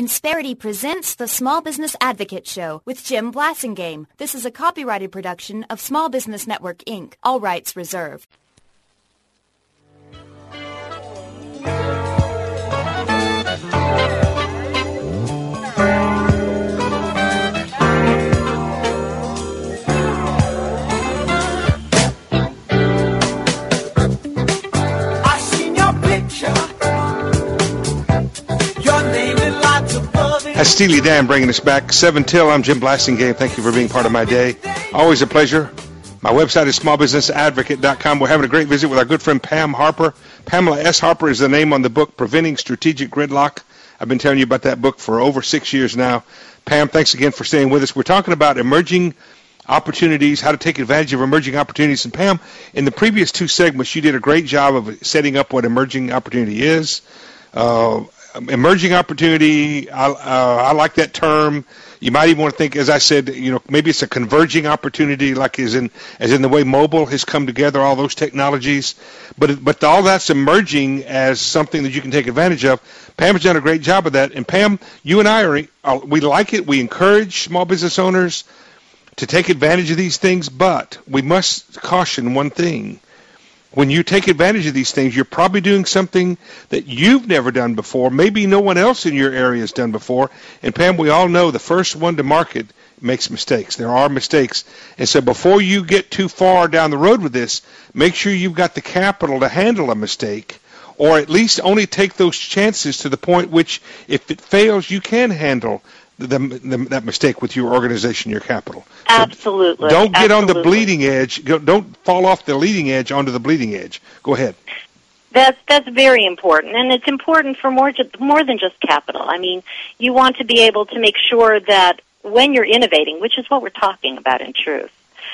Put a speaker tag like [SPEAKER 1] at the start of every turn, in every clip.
[SPEAKER 1] Insperity presents the Small Business Advocate Show with Jim Blasingame. This is a copyrighted production of Small Business Network, Inc., all rights reserved.
[SPEAKER 2] That's Steely Dan bringing us back. 7 till. I'm Jim Blasingame. Thank you for being part of my day. Always a pleasure. My website is smallbusinessadvocate.com. We're having a great visit with our good friend Pam Harper. Pamela S. Harper is the name on the book, Preventing Strategic Gridlock. I've been telling you about that book for over 6 years now. Pam, thanks again for staying with us. We're talking about emerging opportunities, how to take advantage of emerging opportunities. And Pam, in the previous two segments, you did a great job of setting up what emerging opportunity is. Emerging opportunity, I like that term. You might even want to think, as I said, maybe it's a converging opportunity, like as in the way mobile has come together, all those technologies. But all that's emerging as something that you can take advantage of. Pam has done a great job of that. And Pam, you and I we like it. We encourage small business owners to take advantage of these things, but we must caution one thing. When you take advantage of these things, you're probably doing something that you've never done before. Maybe no one else in your area has done before. And Pam, we all know the first one to market makes mistakes. There are mistakes. And so before you get too far down the road with this, make sure you've got the capital to handle a mistake, or at least only take those chances to the point which, if it fails, you can handle that mistake with your organization, your capital.
[SPEAKER 3] Absolutely.
[SPEAKER 2] So don't get on the bleeding edge. Don't fall off the leading edge onto the bleeding edge. Go ahead.
[SPEAKER 3] That's very important, and it's important for more than just capital. I mean, you want to be able to make sure that when you're innovating, which is what we're talking about in truth,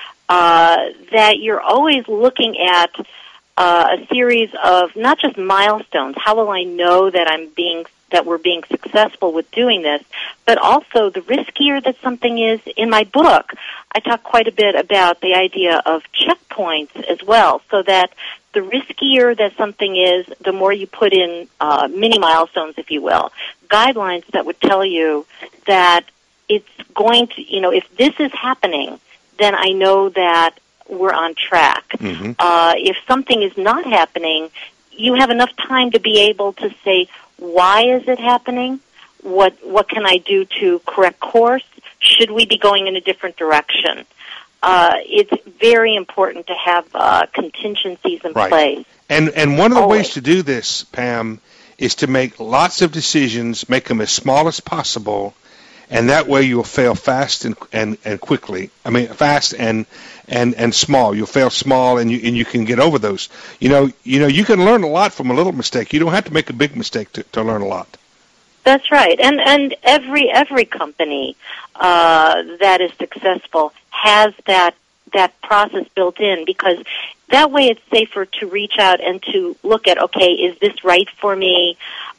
[SPEAKER 3] that you're always looking at a series of not just milestones. How will I know that we're being successful with doing this, but also the riskier that something is. In my book, I talk quite a bit about the idea of checkpoints as well, so that the riskier that something is, the more you put in mini milestones, if you will, guidelines that would tell you that it's going to, if this is happening, then I know that we're on track. Mm-hmm. If something is not happening, you have enough time to be able to say, why is it happening? What can I do to correct course? Should we be going in a different direction? It's very important to have contingencies in place.
[SPEAKER 2] And one of the ways to do this, Pam, is to make lots of decisions, make them as small as possible, and that way you'll fail fast and quickly. I mean, fast and small. You'll fail small, and you can get over those. You can learn a lot from a little mistake. You don't have to make a big mistake to learn a lot.
[SPEAKER 3] That's right, and every company that is successful has that process built in, because that way it's safer to reach out and to look at, okay, is this right for me?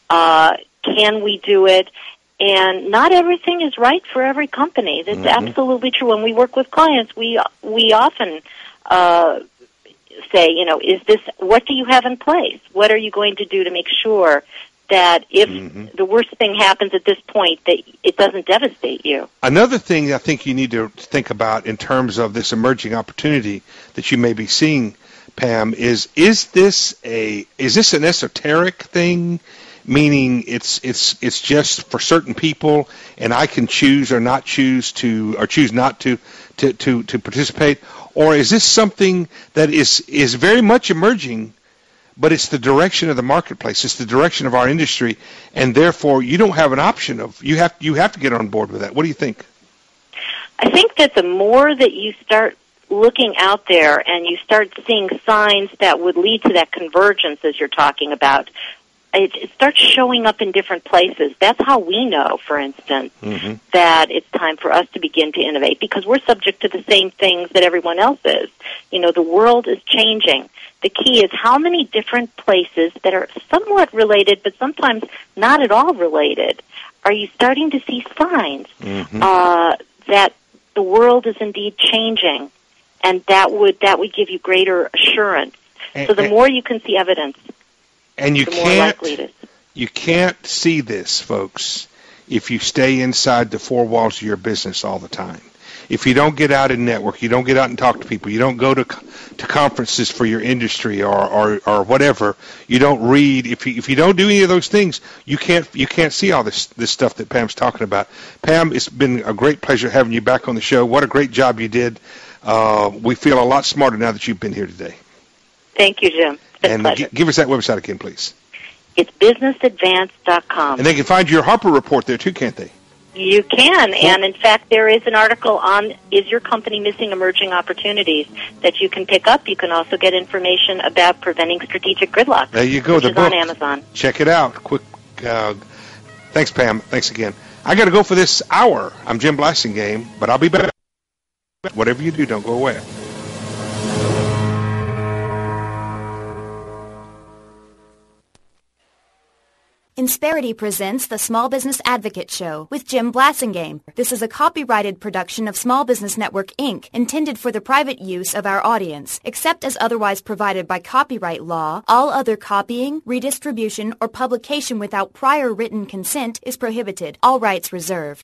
[SPEAKER 3] Can we do it? And not everything is right for every company. That's absolutely true. When we work with clients, we often say, is this, what do you have in place? What are you going to do to make sure that if the worst thing happens at this point, that it doesn't devastate you? Another
[SPEAKER 2] thing I think you need to think about in terms of this emerging opportunity that you may be seeing, Pam, is this an esoteric thing? Meaning it's just for certain people, and I can choose or not choose to, or choose not to participate, or is this something that is very much emerging, but it's the direction of the marketplace, it's the direction of our industry, and therefore you don't have an option of you have to get on board with that. What do you think?
[SPEAKER 3] I think that the more that you start looking out there and you start seeing signs that would lead to that convergence, as you're talking about, it starts showing up in different places. That's how we know, for instance, that it's time for us to begin to innovate, because we're subject to the same things that everyone else is. The world is changing. The key is how many different places that are somewhat related, but sometimes not at all related, are you starting to see signs that the world is indeed changing, and that would give you greater assurance. So the more you can see evidence,
[SPEAKER 2] and
[SPEAKER 3] the more likely it is.
[SPEAKER 2] You can't see this, folks, if you stay inside the four walls of your business all the time. If you don't get out and network, you don't get out and talk to people, you don't go to conferences for your industry or whatever, you don't read. If you don't do any of those things, you can't see all this stuff that Pam's talking about. Pam, it's been a great pleasure having you back on the show. What a great job you did. We feel a lot smarter now that you've been here today.
[SPEAKER 3] Thank you, Jim.
[SPEAKER 2] And give us that website again, please.
[SPEAKER 3] It's businessadvance.com.
[SPEAKER 2] And they can find your Harper report there too, can't they?
[SPEAKER 3] You can, and in fact, there is an article on Is Your Company Missing Emerging Opportunities that you can pick up. You can also get information about preventing strategic gridlock.
[SPEAKER 2] There you go,
[SPEAKER 3] which
[SPEAKER 2] the
[SPEAKER 3] is
[SPEAKER 2] book.
[SPEAKER 3] on Amazon.
[SPEAKER 2] Check it out. Quick. Thanks, Pam. Thanks again. I got to go for this hour. I'm Jim Blasingame, but I'll be back. Whatever you do, don't go away.
[SPEAKER 1] Insperity presents the Small Business Advocate Show with Jim Blasingame. This is a copyrighted production of Small Business Network, Inc., intended for the private use of our audience. Except as otherwise provided by copyright law, all other copying, redistribution, or publication without prior written consent is prohibited. All rights reserved.